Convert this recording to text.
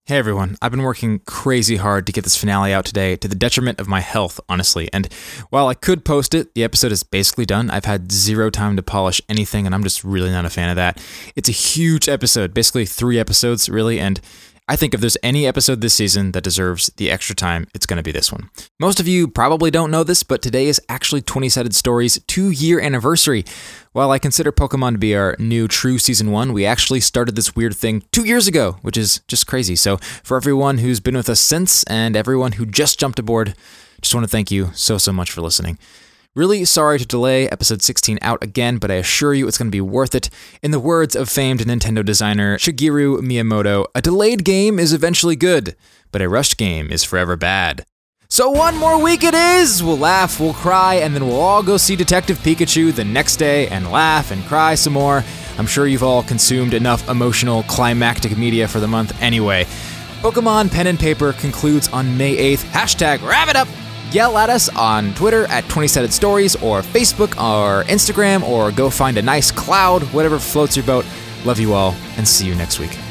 Hey everyone, I've been working crazy hard to get this finale out today, to the detriment of my health, honestly. And while I could post it, the episode is basically done. I've had zero time to polish anything, and I'm just really not a fan of that. It's a huge episode, basically 3 episodes, really, and I think if there's any episode this season that deserves the extra time, it's going to be this one. Most of you probably don't know this, but today is actually 20-Sided Stories' 2-year anniversary. While I consider Pokemon to be our new true Season 1, we actually started this weird thing 2 years ago, which is just crazy. So for everyone who's been with us since, and everyone who just jumped aboard, just want to thank you so much for listening. Really sorry to delay episode 16 out again, but I assure you it's going to be worth it. In the words of famed Nintendo designer Shigeru Miyamoto, a delayed game is eventually good, but a rushed game is forever bad. So 1 more week it is! We'll laugh, we'll cry, and then we'll all go see Detective Pikachu the next day and laugh and cry some more. I'm sure you've all consumed enough emotional, climactic media for the month anyway. Pokemon Pen and Paper concludes on May 8th. Hashtag wrap it up! Yell at us on Twitter at 20-Sided Stories, or Facebook, or Instagram, or go find a nice cloud, whatever floats your boat. Love you all, and see you next week.